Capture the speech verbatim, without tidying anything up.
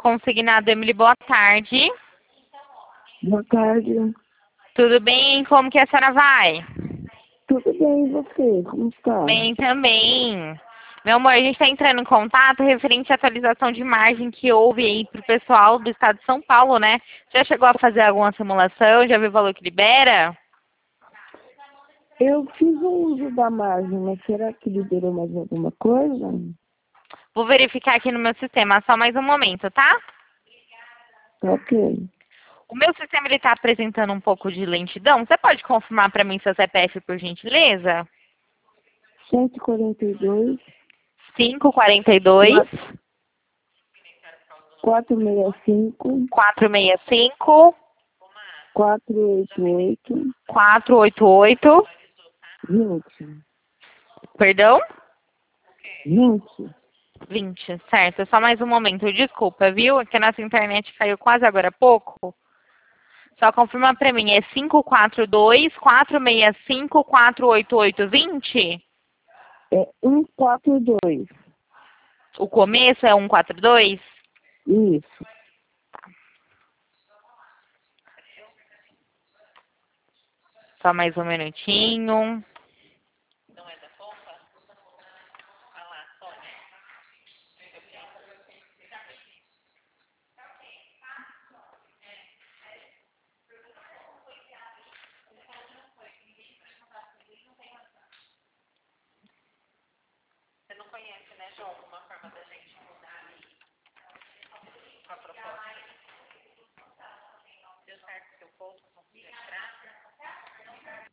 Consignado, Emily, boa tarde. Boa tarde. Tudo bem? Como que a senhora vai? Tudo bem, e você? Como está? Bem também. Meu amor, a gente está entrando em contato referente à atualização de margem que houve aí para o pessoal do estado de São Paulo, né? Já chegou a fazer alguma simulação? Já viu o valor que libera? Eu fiz o uso da margem, mas será que liberou mais alguma coisa? Vou verificar aqui no meu sistema, só mais um momento, tá? Tá ok. O meu sistema ele está apresentando um pouco de lentidão. Você pode confirmar para mim seu C P F, por gentileza? cento e quarenta e dois, cinco quatro dois, quatrocentos e sessenta e cinco, quatrocentos e sessenta e cinco, quatrocentos e oitenta e oito, quatrocentos e oitenta e oito. vinte. Perdão? vinte. vinte, certo. Só mais um momento, desculpa, viu? É que a nossa internet caiu quase agora há pouco. Só confirma pra mim, é cinco quatro dois, quatrocentos e sessenta e cinco, quatrocentos e oitenta e oito, vinte? É cento e quarenta e dois. O começo é cento e quarenta e dois? Isso. Só mais um minutinho. Você não conhece, né, João, alguma forma da gente mudar ali a proposta? Deu certo seu ponto, conseguiu entrar?